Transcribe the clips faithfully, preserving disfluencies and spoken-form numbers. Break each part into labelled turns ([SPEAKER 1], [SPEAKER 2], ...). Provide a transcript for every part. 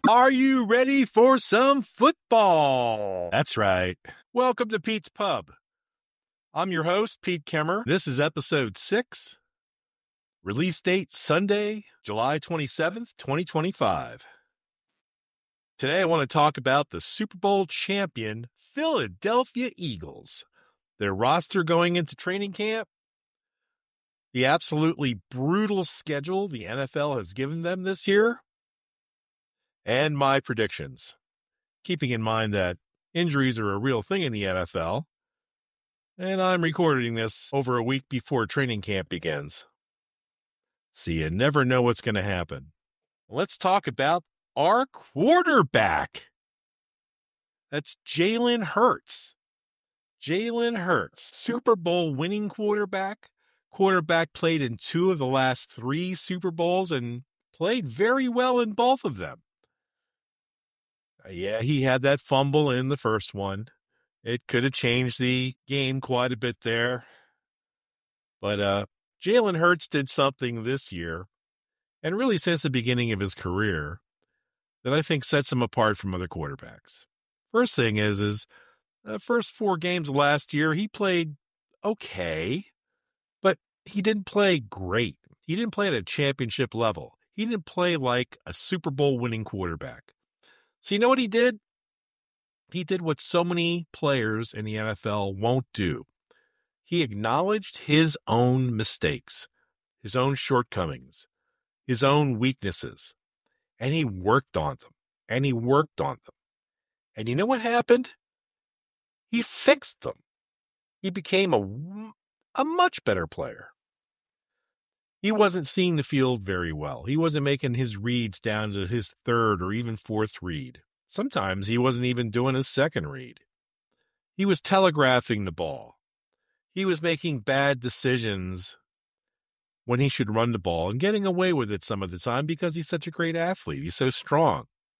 [SPEAKER 1] Are you ready for some football?
[SPEAKER 2] That's right.
[SPEAKER 1] Welcome to Pete's Pub. I'm your host, Pete Kemmer. This is episode six. Release date Sunday, July twenty-seventh, twenty twenty-five. Today I want to talk about the Super Bowl champion Philadelphia Eagles, their roster going into training camp, the absolutely brutal schedule the N F L has given them this year, and my predictions, keeping in mind that injuries are a real thing in the N F L, and I'm recording this over a week before training camp begins. So you never know what's going to happen. Let's talk about our quarterback. That's Jalen Hurts. Jalen Hurts, Super Bowl winning quarterback. Quarterback played in two of the last three Super Bowls and played very well in both of them. Yeah, he had that fumble in the first one. It could have changed the game quite a bit there. But uh, Jalen Hurts did something this year, and really since the beginning of his career, that I think sets him apart from other quarterbacks. First thing is, is the first four games of last year, he played okay, but he didn't play great. He didn't play at a championship level. He didn't play like a Super Bowl winning quarterback. So you know what he did? He did what so many players in the N F L won't do. He acknowledged his own mistakes, his own shortcomings, his own weaknesses, and he worked on them, and he worked on them. And you know what happened? He fixed them. He became a, a much better player. He wasn't seeing the field very well. He wasn't making his reads down to his third or even fourth read. Sometimes he wasn't even doing his second read. He was telegraphing the ball. He was making bad decisions when he should run the ball and getting away with it some of the time because he's such a great athlete. He's so strong.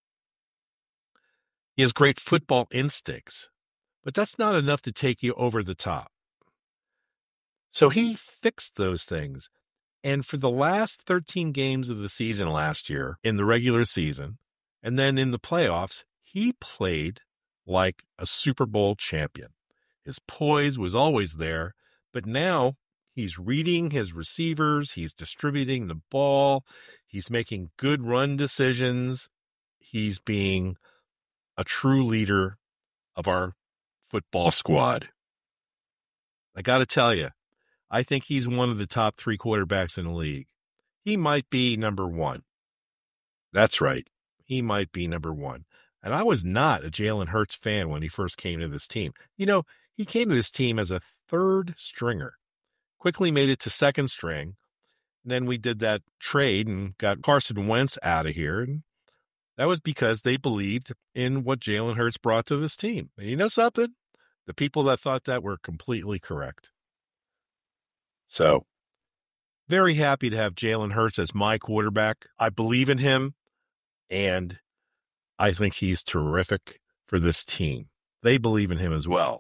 [SPEAKER 1] He has great football instincts, but that's not enough to take you over the top. So he fixed those things. And for the last thirteen games of the season last year, in the regular season, and then in the playoffs, he played like a Super Bowl champion. His poise was always there, but now he's reading his receivers, he's distributing the ball, he's making good run decisions, he's being a true leader of our football squad. I got to tell you, I think he's one of the top three quarterbacks in the league. He might be number one. That's right. He might be number one. And I was not a Jalen Hurts fan when he first came to this team. You know, he came to this team as a third stringer, quickly made it to second string. And then we did that trade and got Carson Wentz out of here. And that was because they believed in what Jalen Hurts brought to this team. And you know something? The people that thought that were completely correct. So, very happy to have Jalen Hurts as my quarterback. I believe in him, and I think he's terrific for this team. They believe in him as well.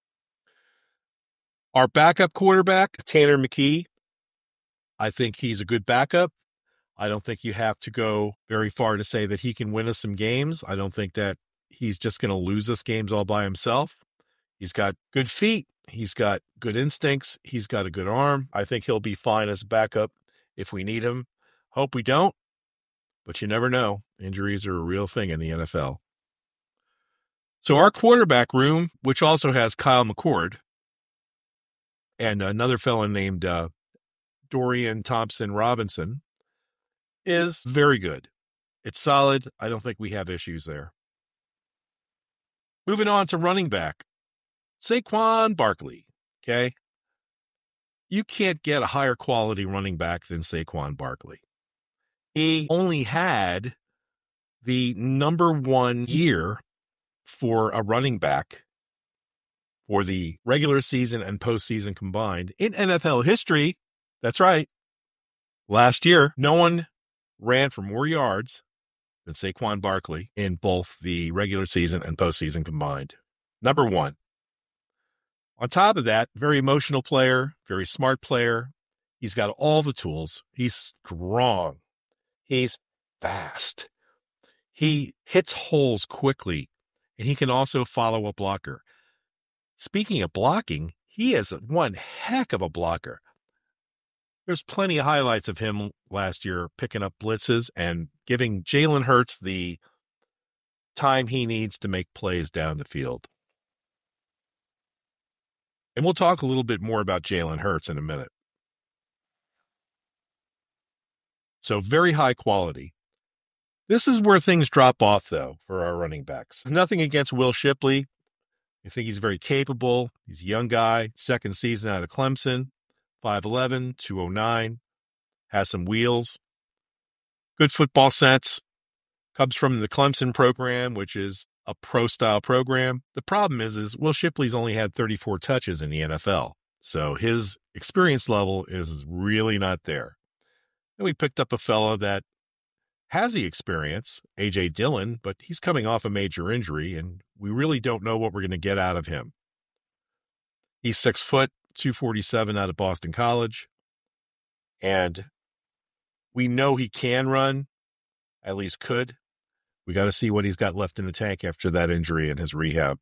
[SPEAKER 1] Our backup quarterback, Tanner McKee, I think he's a good backup. I don't think you have to go very far to say that he can win us some games. I don't think that he's just going to lose us games all by himself. He's got good feet. He's got good instincts. He's got a good arm. I think he'll be fine as a backup if we need him. Hope we don't, but you never know. Injuries are a real thing in the N F L. So our quarterback room, which also has Kyle McCord and another fellow named uh, Dorian Thompson-Robinson, is very good. It's solid. I don't think we have issues there. Moving on to running back. Saquon Barkley, okay? You can't get a higher quality running back than Saquon Barkley. He only had the number one year for a running back for the regular season and postseason combined in N F L history. That's right. Last year, no one ran for more yards than Saquon Barkley in both the regular season and postseason combined. Number one. On top of that, very emotional player, very smart player. He's got all the tools. He's strong. He's fast. He hits holes quickly, and he can also follow a blocker. Speaking of blocking, he is one heck of a blocker. There's plenty of highlights of him last year picking up blitzes and giving Jalen Hurts the time he needs to make plays down the field. And we'll talk a little bit more about Jalen Hurts in a minute. So very high quality. This is where things drop off, though, for our running backs. Nothing against Will Shipley. I think he's very capable. He's a young guy, second season out of Clemson, five eleven, two oh nine, has some wheels, good football sense, comes from the Clemson program, which is a pro-style program. The problem is, is Will Shipley's only had thirty-four touches in the N F L, so his experience level is really not there. And we picked up a fellow that has the experience, A J Dillon, but he's coming off a major injury, and we really don't know what we're going to get out of him. He's six foot, two forty-seven out of Boston College, and we know he can run, at least could. We got to see what he's got left in the tank after that injury and his rehab.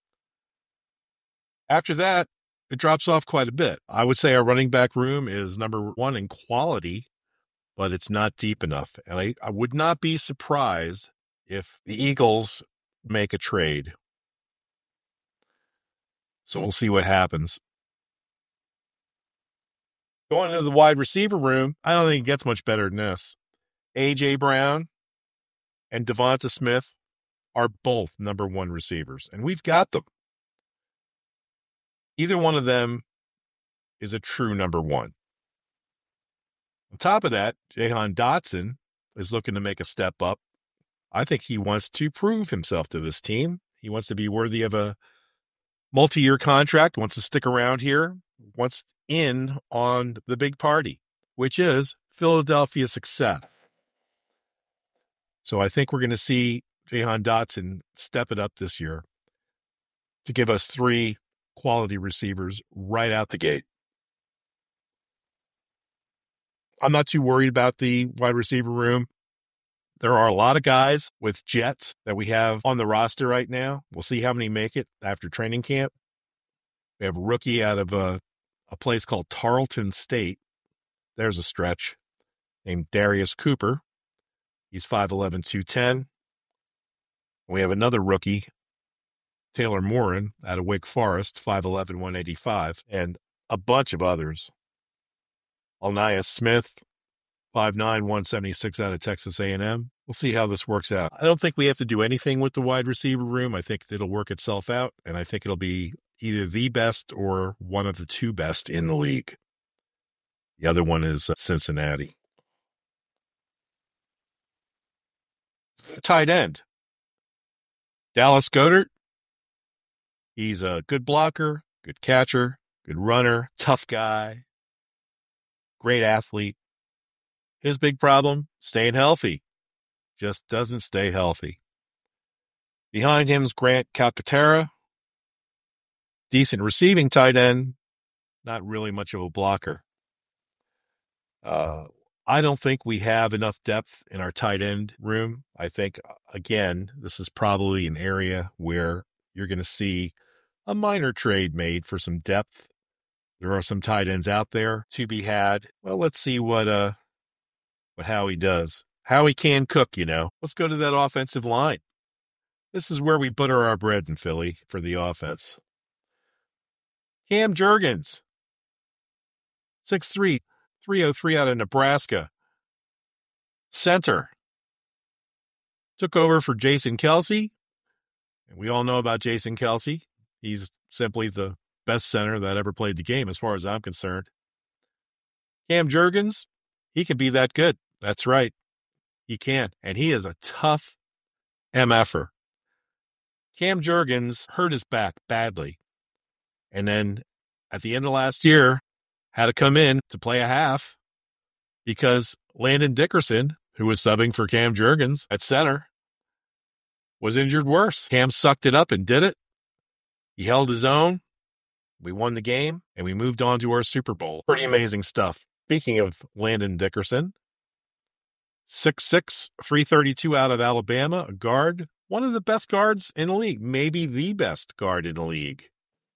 [SPEAKER 1] After that, it drops off quite a bit. I would say our running back room is number one in quality, but it's not deep enough. And I, I would not be surprised if the Eagles make a trade. So we'll see what happens. Going into the wide receiver room, I don't think it gets much better than this. A J Brown and Devonta Smith are both number one receivers, and we've got them. Either one of them is a true number one. On top of that, Jahan Dotson is looking to make a step up. I think he wants to prove himself to this team. He wants to be worthy of a multi-year contract, wants to stick around here, wants in on the big party, which is Philadelphia success. So I think we're going to see Jahan Dotson step it up this year to give us three quality receivers right out the gate. I'm not too worried about the wide receiver room. There are a lot of guys with jets that we have on the roster right now. We'll see how many make it after training camp. We have a rookie out of a, a place called Tarleton State. There's a stretch. Named Darius Cooper. He's five eleven, two ten. We have another rookie, Taylor Morin, out of Wake Forest, five eleven, one eighty-five, and a bunch of others. Alnias Smith, five nine, one seventy-six out of Texas A and M. We'll see how this works out. I don't think we have to do anything with the wide receiver room. I think it'll work itself out, and I think it'll be either the best or one of the two best in the league. The other one is Cincinnati. Tight end. Dallas Goedert. He's a good blocker, good catcher, good runner, tough guy, great athlete. His big problem, staying healthy. Just doesn't stay healthy. Behind him is Grant Calcaterra. Decent receiving tight end, not really much of a blocker. Uh, I don't think we have enough depth in our tight end room. I think, again, this is probably an area where you're going to see a minor trade made for some depth. There are some tight ends out there to be had. Well, let's see what uh what Howie does. Howie can cook, you know. Let's go to that offensive line. This is where we butter our bread in Philly for the offense. Cam Jurgens, six three, three oh three out of Nebraska. Center. Took over for Jason Kelce. And we all know about Jason Kelce. He's simply the best center that ever played the game as far as I'm concerned. Cam Jurgens, he can be that good. That's right. He can. And he is a tough M F-er. Cam Jurgens hurt his back badly. And then at the end of last year, had to come in to play a half because Landon Dickerson, who was subbing for Cam Jurgens at center, was injured worse. Cam sucked it up and did it. He held his own. We won the game, and we moved on to our Super Bowl. Pretty amazing stuff. Speaking of Landon Dickerson, six six, three thirty-two out of Alabama, a guard, one of the best guards in the league, maybe the best guard in the league.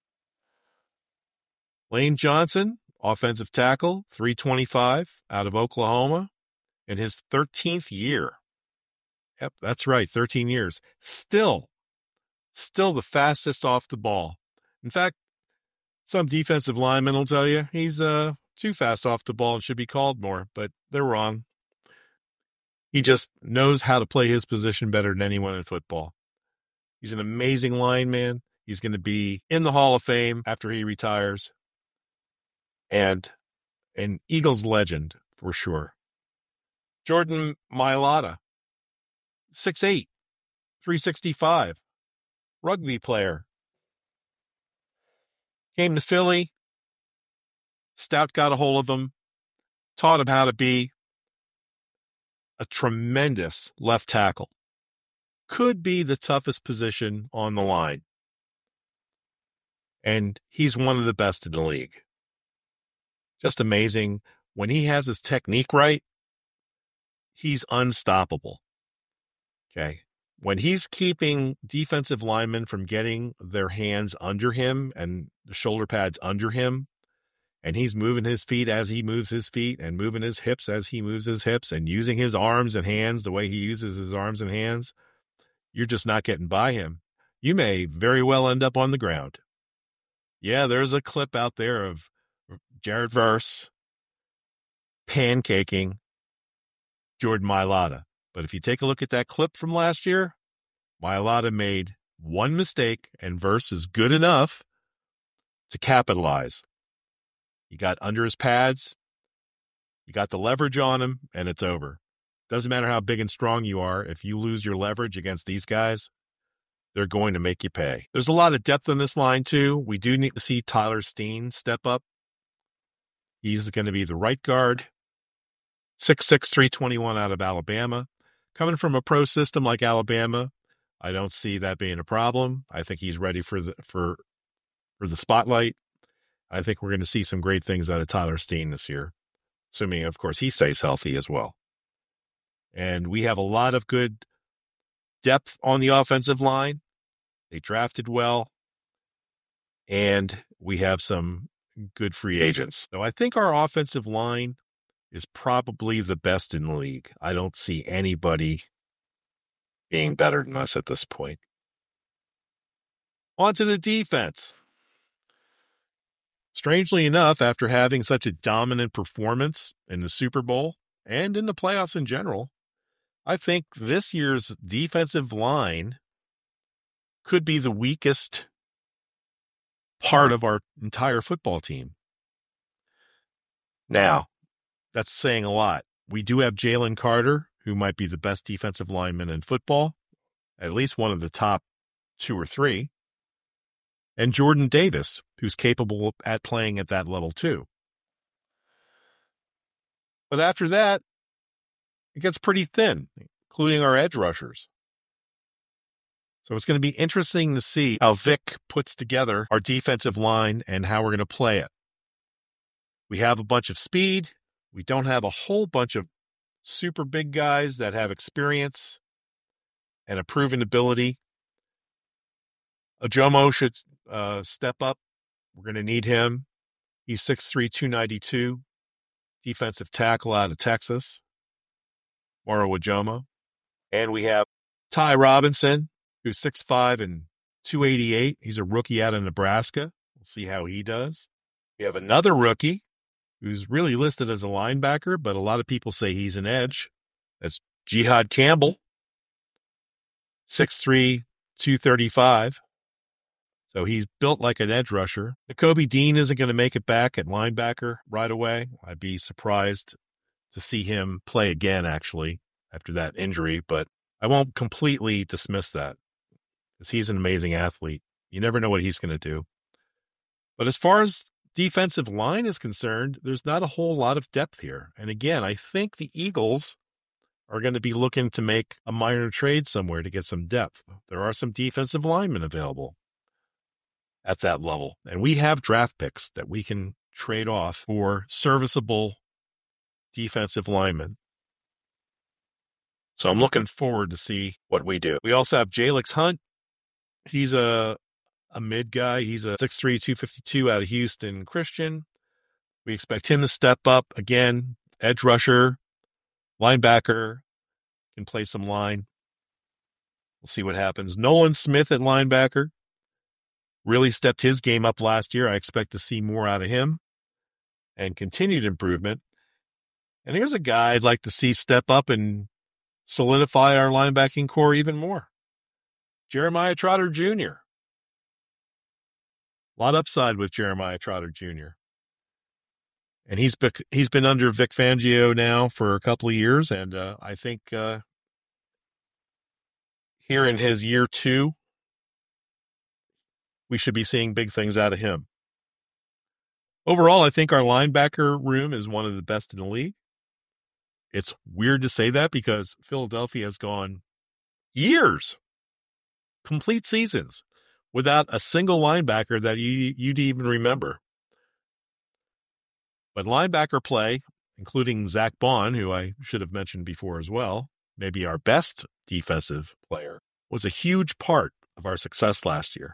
[SPEAKER 1] Lane Johnson, offensive tackle, three twenty-five out of Oklahoma in his thirteenth year. Yep, that's right, thirteen years. Still, still the fastest off the ball. In fact, some defensive linemen will tell you he's uh, too fast off the ball and should be called more, but they're wrong. He just knows how to play his position better than anyone in football. He's an amazing lineman. He's going to be in the Hall of Fame after he retires. And an Eagles legend for sure. Jordan Mailata, six eight, three sixty-five, rugby player. Came to Philly. Stout got a hold of him, taught him how to be a tremendous left tackle. Could be the toughest position on the line. And he's one of the best in the league. Just amazing. When he has his technique right, he's unstoppable. Okay. When he's keeping defensive linemen from getting their hands under him and the shoulder pads under him, and he's moving his feet as he moves his feet and moving his hips as he moves his hips and using his arms and hands the way he uses his arms and hands, you're just not getting by him. You may very well end up on the ground. Yeah, there's a clip out there of Jared Verse pancaking Jordan Mailata. But if you take a look at that clip from last year, Mailata made one mistake and Verse is good enough to capitalize. He got under his pads, you got the leverage on him, and it's over. Doesn't matter how big and strong you are. If you lose your leverage against these guys, they're going to make you pay. There's a lot of depth in this line, too. We do need to see Tyler Steen step up. He's going to be the right guard. six six, three twenty-one out of Alabama. Coming from a pro system like Alabama, I don't see that being a problem. I think he's ready for the for for the spotlight. I think we're going to see some great things out of Tyler Steen this year, assuming, of course, he stays healthy as well. And we have a lot of good depth on the offensive line. They drafted well, and we have some good free agents. So I think our offensive line is probably the best in the league. I don't see anybody being better than us at this point. On to the defense. Strangely enough, after having such a dominant performance in the Super Bowl and in the playoffs in general, I think this year's defensive line could be the weakest part of our entire football team. Now, that's saying a lot. We do have Jalen Carter, who might be the best defensive lineman in football, at least one of the top two or three, and Jordan Davis, who's capable at playing at that level too. But after that, it gets pretty thin, including our edge rushers. So it's going to be interesting to see how Vic puts together our defensive line and how we're going to play it. We have a bunch of speed. We don't have a whole bunch of super big guys that have experience and a proven ability. Ojomo should uh, step up. We're going to need him. He's six three, two ninety-two, defensive tackle out of Texas, Moro Ojomo. And we have Ty Robinson, who's six five and two eighty-eight. He's a rookie out of Nebraska. We'll see how he does. We have another rookie who's really listed as a linebacker, but a lot of people say he's an edge. That's Jihad Campbell, six three, two thirty-five. So he's built like an edge rusher. Nakobe Dean isn't going to make it back at linebacker right away. I'd be surprised to see him play again, actually, after that injury, but I won't completely dismiss that because he's an amazing athlete. You never know what he's going to do. But as far as defensive line is concerned, there's not a whole lot of depth here. And again, I think the Eagles are going to be looking to make a minor trade somewhere to get some depth. There are some defensive linemen available at that level. And we have draft picks that we can trade off for serviceable defensive linemen. So I'm looking forward to see what we do. We also have Jalix Hunt. He's a a mid guy. He's a six three, two fifty-two out of Houston Christian. We expect him to step up again. Edge rusher, linebacker, can play some line. We'll see what happens. Nolan Smith at linebacker really stepped his game up last year. I expect to see more out of him and continued improvement. And here's a guy I'd like to see step up and solidify our linebacking core even more. Jeremiah Trotter Junior A lot upside with Jeremiah Trotter Junior And he's been, he's been under Vic Fangio now for a couple of years, and uh, I think uh, here in his year two, we should be seeing big things out of him. Overall, I think our linebacker room is one of the best in the league. It's weird to say that because Philadelphia has gone years, complete seasons, without a single linebacker that you, you'd even remember. But linebacker play, including Zach Bond, who I should have mentioned before as well, maybe our best defensive player, was a huge part of our success last year.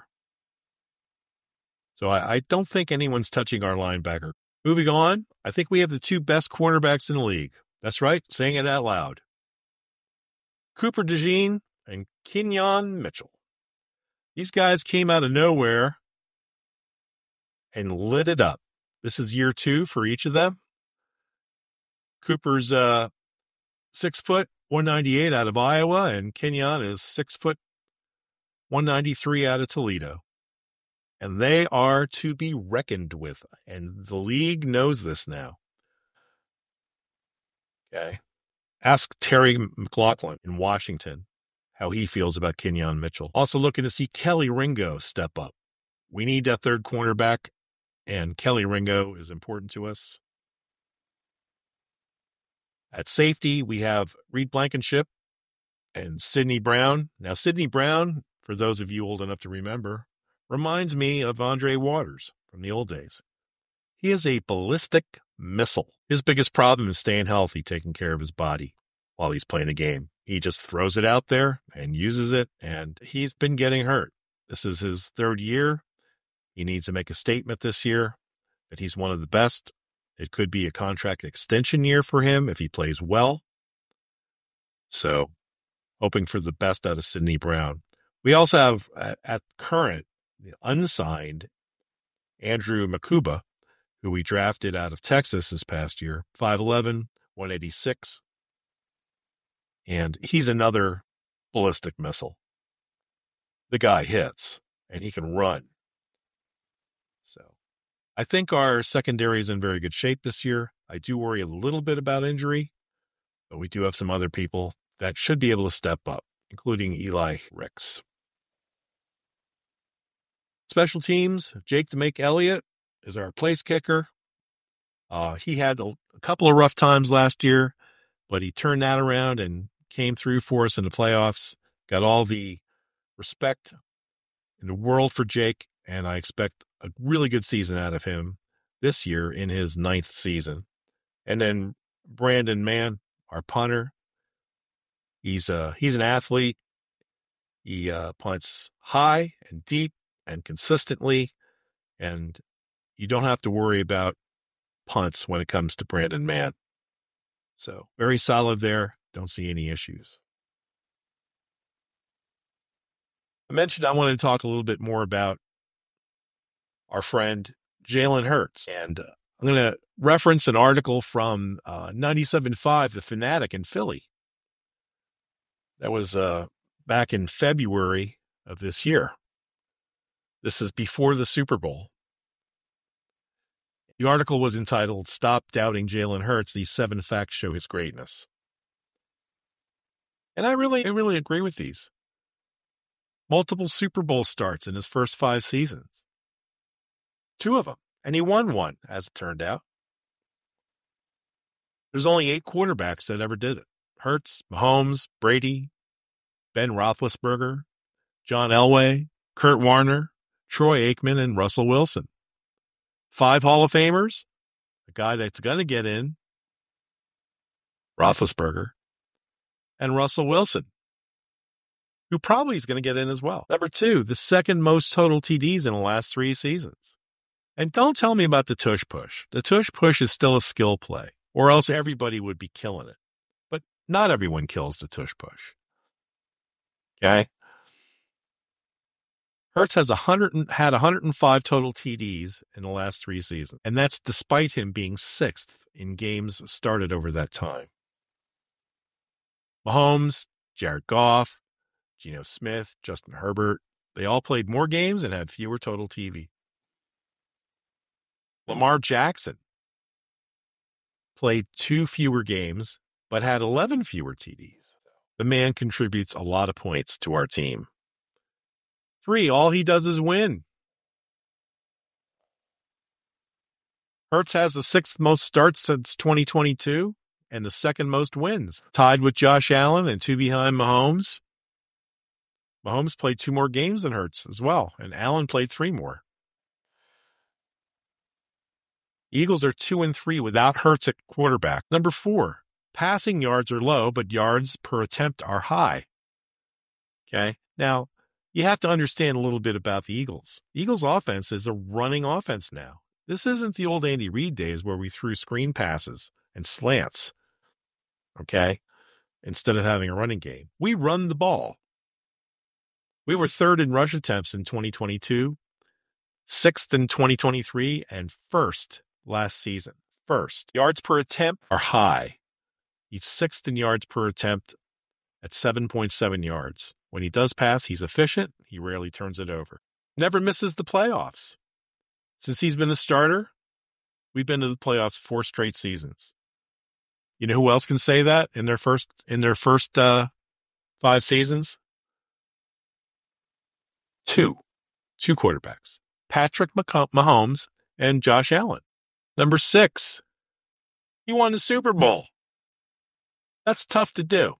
[SPEAKER 1] So I, I don't think anyone's touching our linebacker. Moving on, I think we have the two best cornerbacks in the league. That's right, saying it out loud. Cooper DeJean and Kenyon Mitchell. These guys came out of nowhere and lit it up. This is year two for each of them. Cooper's uh, six foot, one ninety-eight out of Iowa, and Kenyon is six foot, one ninety-three out of Toledo. And they are to be reckoned with, and the league knows this now. Okay. Ask Terry McLaughlin in Washington how he feels about Kenyon Mitchell. Also looking to see Kelly Ringo step up. We need that third cornerback, and Kelly Ringo is important to us. At safety, we have Reed Blankenship and Sidney Brown. Now, Sidney Brown, for those of you old enough to remember, reminds me of Andre Waters from the old days. He is a ballistic missile. His biggest problem is staying healthy, taking care of his body while he's playing a game. He just throws it out there and uses it, and he's been getting hurt. This is his third year. He needs to make a statement this year that he's one of the best. It could be a contract extension year for him if he plays well. So, hoping for the best out of Sidney Brown. We also have, at, at current, the unsigned Andrew Makuba, who we drafted out of Texas this past year, five eleven, one eighty-six. And he's another ballistic missile. The guy hits, and he can run. So I think our secondary is in very good shape this year. I do worry a little bit about injury, but we do have some other people that should be able to step up, including Eli Ricks. Special teams, Jake the Make Elliott is our place kicker. Uh, he had a, a couple of rough times last year, but he turned that around and came through for us in the playoffs. Got all the respect in the world for Jake, and I expect a really good season out of him this year in his ninth season. And then Brandon Mann, our punter, he's a, he's an athlete. He uh, punts high and deep and consistently, and you don't have to worry about punts when it comes to Brandon Mann. So very solid there. Don't see any issues. I mentioned I wanted to talk a little bit more about our friend Jalen Hurts, and uh, I'm going to reference an article from uh, ninety-seven point five, The Fanatic in Philly. That was uh, back in February of this year. This is before the Super Bowl. The article was entitled, "Stop Doubting Jalen Hurts. These seven facts show his greatness." And I really, I really agree with these. Multiple Super Bowl starts in his first five seasons. Two of them. And he won one, as it turned out. There's only eight quarterbacks that ever did it. Hurts, Mahomes, Brady, Ben Roethlisberger, John Elway, Kurt Warner, Troy Aikman, and Russell Wilson. Five Hall of Famers. The guy that's going to get in, Roethlisberger. and Russell Wilson, who probably is going to get in as well. Number two, the second most total T Ds in the last three seasons. And don't tell me about the tush push. The tush push is still a skill play, or else everybody would be killing it. But not everyone kills the tush push. Okay? Hurts has one hundred, had one hundred five total T Ds in the last three seasons, and that's despite him being sixth in games started over that time. Mahomes, Jared Goff, Geno Smith, Justin Herbert, they all played more games and had fewer total T V. Lamar Jackson played two fewer games, but had eleven fewer T Ds. The man contributes a lot of points to our team. Three, all he does is win. Hurts has the sixth most starts since twenty twenty-two and the second most wins, tied with Josh Allen and two behind Mahomes. Mahomes played two more games than Hurts as well, and Allen played three more. Eagles are two and three without Hurts at quarterback. Number four, passing yards are low, but yards per attempt are high. Okay, now you have to understand a little bit about the Eagles. Eagles offense is a running offense now. This isn't the old Andy Reid days where we threw screen passes and slants, okay, instead of having a running game. We run the ball. We were third in rush attempts in twenty twenty-two, sixth in twenty twenty-three, and first last season. First. Yards per attempt are high. He's sixth in yards per attempt at seven point seven yards. When he does pass, he's efficient. He rarely turns it over. Never misses the playoffs. Since he's been the starter, we've been to the playoffs four straight seasons. You know who else can say that in their first in their first uh, five seasons? Two. Two quarterbacks. Patrick Mahomes and Josh Allen. Number six. He won the Super Bowl. That's tough to do.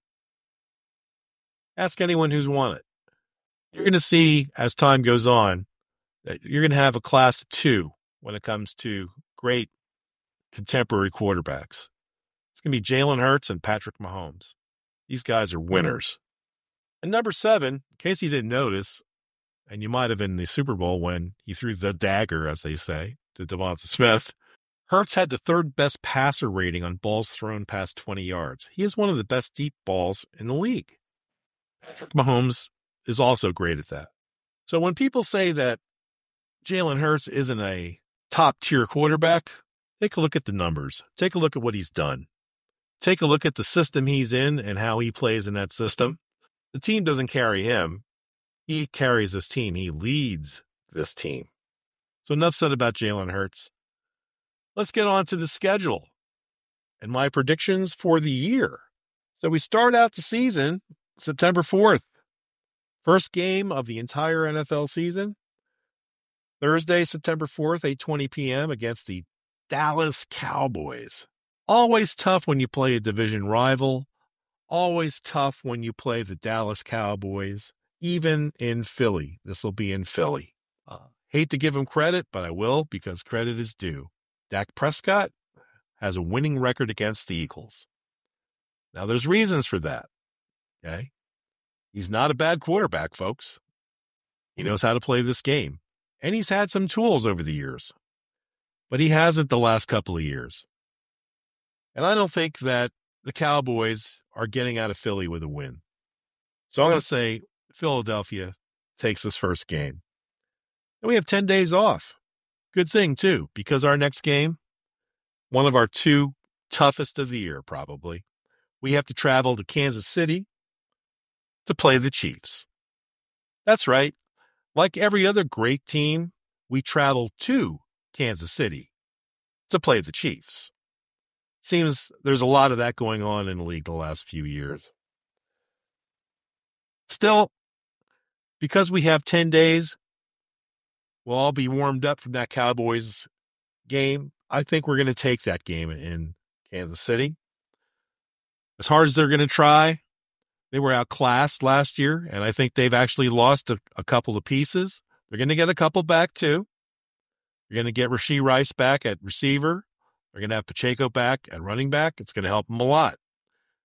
[SPEAKER 1] Ask anyone who's won it. You're going to see, as time goes on, that you're going to have a class of two when it comes to great contemporary quarterbacks. It's going to be Jalen Hurts and Patrick Mahomes. These guys are winners. And number seven, in case you didn't notice, and you might have in the Super Bowl when he threw the dagger, as they say, to Devonta Smith, Hurts had the third best passer rating on balls thrown past twenty yards. He is one of the best deep balls in the league. Patrick Mahomes is also great at that. So when people say that Jalen Hurts isn't a top-tier quarterback, take a look at the numbers. Take a look at what he's done. Take a look at the system he's in and how he plays in that system. The team doesn't carry him. He carries this team. He leads this team. So enough said about Jalen Hurts. Let's get on to the schedule and my predictions for the year. So we start out the season September fourth. First game of the entire N F L season. Thursday, September fourth, eight twenty p.m. against the Dallas Cowboys. Always tough when you play a division rival. Always tough when you play the Dallas Cowboys. Even in Philly. This will be in Philly. Uh, hate to give him credit, but I will because credit is due. Dak Prescott has a winning record against the Eagles. Now, there's reasons for that. Okay? He's not a bad quarterback, folks. He knows how to play this game. And he's had some tools over the years. But he hasn't the last couple of years. And I don't think that the Cowboys are getting out of Philly with a win. So I'm going to say Philadelphia takes this first game. And we have ten days off. Good thing, too, because our next game, one of our two toughest of the year, probably, we have to travel to Kansas City to play the Chiefs. That's right. Like every other great team, we travel to Kansas City to play the Chiefs. Seems there's a lot of that going on in the league the last few years. Still, because we have ten days, we'll all be warmed up from that Cowboys game. I think we're going to take that game in Kansas City. As hard as they're going to try, they were outclassed last year, and I think they've actually lost a, a couple of pieces. They're going to get a couple back, too. You're going to get Rashee Rice back at receiver. They're going to have Pacheco back at running back. It's going to help them a lot.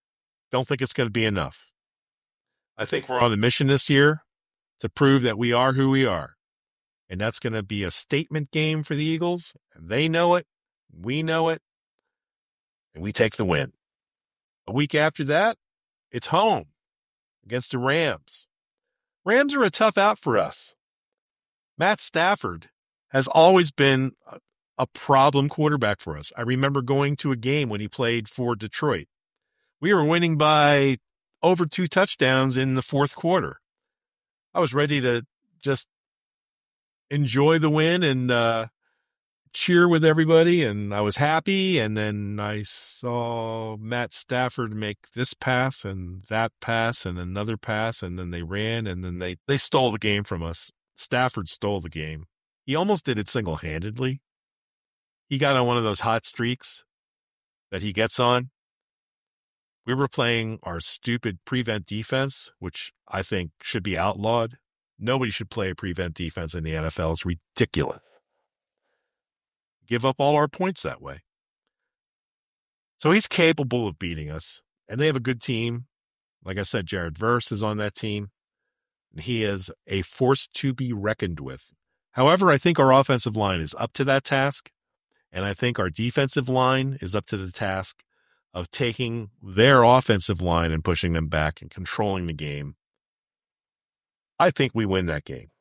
[SPEAKER 1] don't think it's going to be enough. I think we're on the mission this year to prove that we are who we are. And that's going to be a statement game for the Eagles. They know it. We know it. And we take the win. A week after that, it's home against the Rams. Rams are a tough out for us. Matt Stafford has always been a problem quarterback for us. I remember going to a game when he played for Detroit. We were winning by over two touchdowns in the fourth quarter. I was ready to just enjoy the win and uh, cheer with everybody, and I was happy. And then I saw Matt Stafford make this pass and that pass and another pass, and then they ran, and then they, they stole the game from us. Stafford stole the game. He almost did it single-handedly. He got on one of those hot streaks that he gets on. We were playing our stupid prevent defense, which I think should be outlawed. Nobody should play a prevent defense in the N F L. It's ridiculous. Give up all our points that way. So he's capable of beating us, and they have a good team. Like I said, Jared Verse is on that team, and he is a force to be reckoned with. However, I think our offensive line is up to that task, and I think our defensive line is up to the task of taking their offensive line and pushing them back and controlling the game. I think we win that game.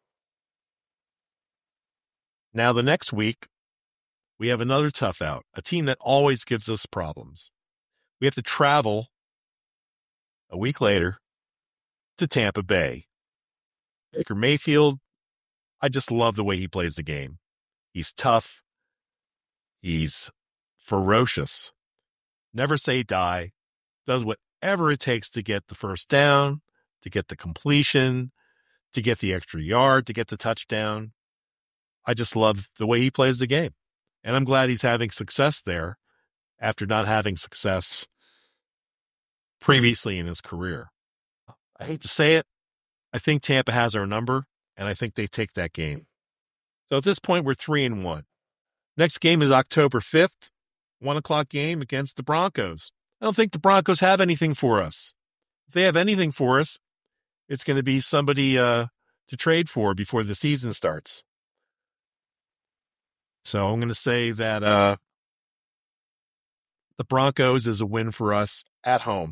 [SPEAKER 1] Now, the next week, we have another tough out, a team that always gives us problems. We have to travel a week later to Tampa Bay. Baker Mayfield, I just love the way he plays the game. He's tough. He's ferocious. Never say die. Does whatever it takes to get the first down, to get the completion, to get the extra yard, to get the touchdown. I just love the way he plays the game. And I'm glad he's having success there after not having success previously in his career. I hate to say it. I think Tampa has our number, and I think they take that game. So at this point, we're three and one. Next game is October fifth, one o'clock game against the Broncos. I don't think the Broncos have anything for us. If they have anything for us, it's going to be somebody uh, to trade for before the season starts. So I'm going to say that uh, the Broncos is a win for us at home.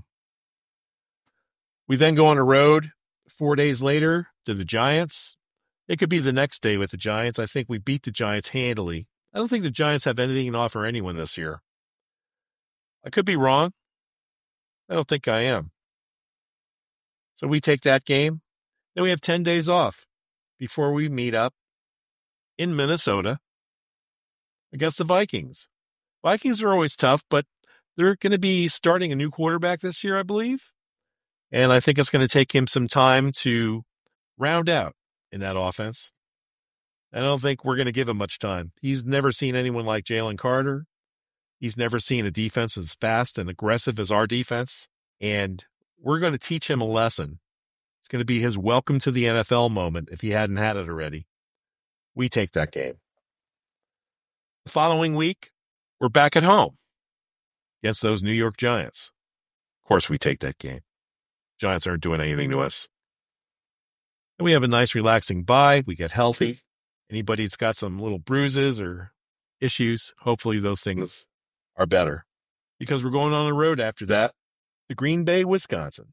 [SPEAKER 1] We then go on the road four days later to the Giants. It could be the next day with the Giants. I think we beat the Giants handily. I don't think the Giants have anything to offer anyone this year. I could be wrong. I don't think I am. So we take that game. Then we have ten days off before we meet up in Minnesota against the Vikings. Vikings are always tough, but they're going to be starting a new quarterback this year, I believe. And I think it's going to take him some time to round out in that offense. I don't think we're going to give him much time. He's never seen anyone like Jalen Carter. He's never seen a defense as fast and aggressive as our defense. And we're going to teach him a lesson. It's going to be his welcome to the N F L moment if he hadn't had it already. We take that game. The following week, we're back at home against those New York Giants. Of course, we take that game. Giants aren't doing anything to us. And we have a nice, relaxing bye. We get healthy. Anybody that's got some little bruises or issues, hopefully those things are better. Because we're going on the road after that to Green Bay, Wisconsin.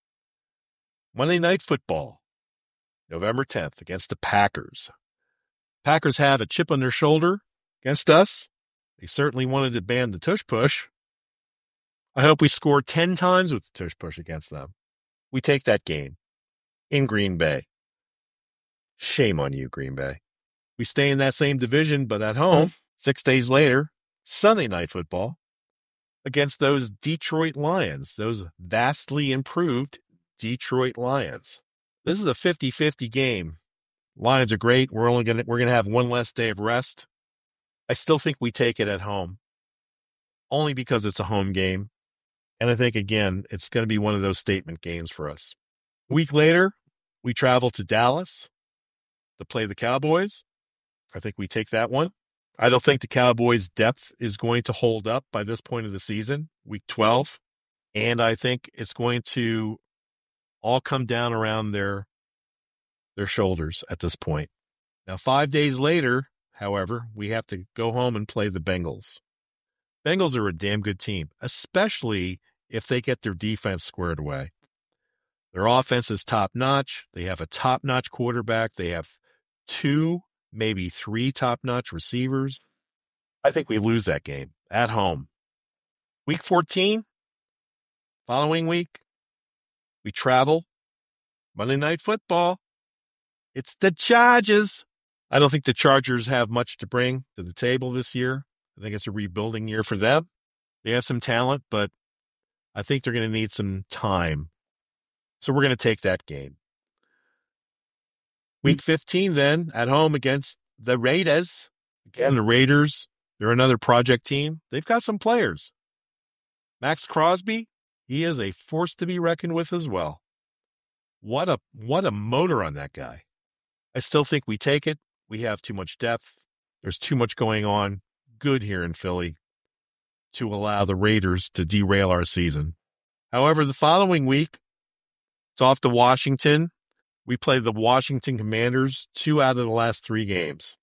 [SPEAKER 1] Monday Night Football, November tenth, against the Packers. Packers have a chip on their shoulder against us. They certainly wanted to ban the tush push. I hope we score ten times with the tush push against them. We take that game in Green Bay. Shame on you, Green Bay. We stay in that same division, but at home, six days later, Sunday Night Football against those Detroit Lions, those vastly improved Detroit Lions. This is a fifty-fifty game. Lions are great. We're only going to, we're going to have one less day of rest. I still think we take it at home, only because it's a home game. And I think, again, it's going to be one of those statement games for us. A week later, we travel to Dallas to play the Cowboys. I think we take that one. I don't think the Cowboys' depth is going to hold up by this point of the season, week twelve. And I think it's going to all come down around their their shoulders at this point. Now, five days later, however, we have to go home and play the Bengals. Bengals are a damn good team, especially if they get their defense squared away. Their offense is top-notch. They have a top-notch quarterback. They have two, maybe three top-notch receivers. I think we lose that game at home. Week fourteen, following week, we travel. Monday Night Football. It's the Chargers. I don't think the Chargers have much to bring to the table this year. I think it's a rebuilding year for them. They have some talent, but I think they're going to need some time. So we're going to take that game. Week fifteen then, at home against the Raiders. Again, the Raiders, they're another project team. They've got some players. Max Crosby, he is a force to be reckoned with as well. What a what a motor on that guy. I still think we take it. We have too much depth. There's too much going on good here in Philly to allow the Raiders to derail our season. However, the following week, it's off to Washington. We play the Washington Commanders two out of the last three games.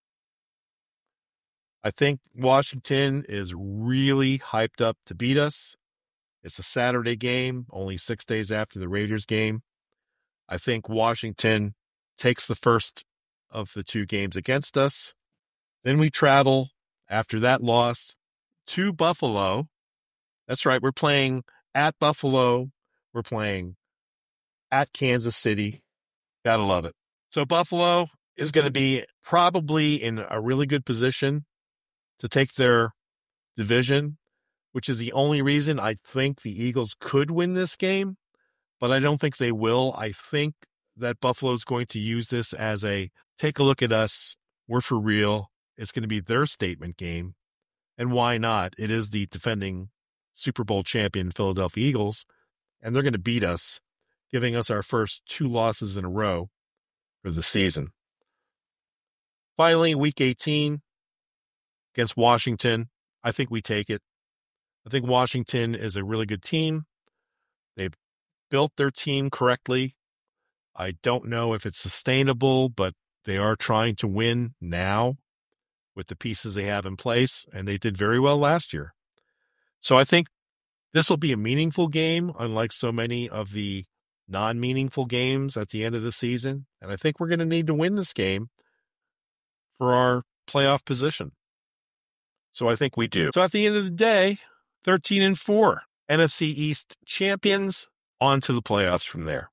[SPEAKER 1] I think Washington is really hyped up to beat us. It's a Saturday game, only six days after the Raiders game. I think Washington takes the first of the two games against us. Then we travel after that loss to Buffalo. That's right. We're playing at Buffalo. We're playing at Kansas City. Gotta love it. So Buffalo is going to be probably in a really good position to take their division, which is the only reason I think the Eagles could win this game, but I don't think they will. I think that Buffalo is going to use this as a take a look at us. We're for real. It's going to be their statement game. And why not? It is the defending Super Bowl champion Philadelphia Eagles, and they're going to beat us, giving us our first two losses in a row for the season. Finally, week eighteen against Washington, I think we take it. I think Washington is a really good team. They've built their team correctly. I don't know if it's sustainable, but they are trying to win now with the pieces they have in place, and they did very well last year. So I think this will be a meaningful game, unlike so many of the non-meaningful games at the end of the season. And I think we're going to need to win this game for our playoff position. So I think we do. So at the end of the day, thirteen and four, N F C East champions, on to the playoffs from there.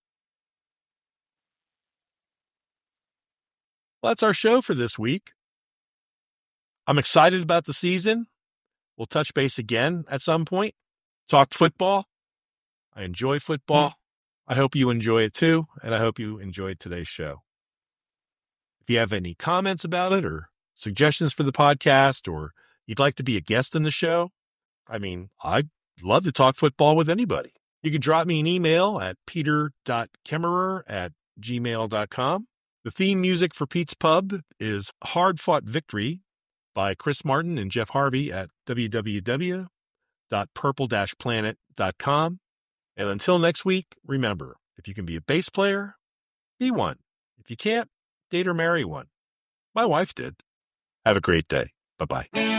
[SPEAKER 1] Well, that's our show for this week. I'm excited about the season. We'll touch base again at some point. Talk football. I enjoy football. I hope you enjoy it too, and I hope you enjoyed today's show. If you have any comments about it or suggestions for the podcast, or you'd like to be a guest in the show, I mean, I'd love to talk football with anybody. You can drop me an email at peter dot kemmerer at gmail dot com. The theme music for Pete's Pub is Hard Fought Victory by Chris Martin and Jeff Harvey at w w w dot purple dash planet dot com. And until next week, remember, if you can be a bass player, be one. If you can't, date or marry one. My wife did. Have a great day. Bye-bye.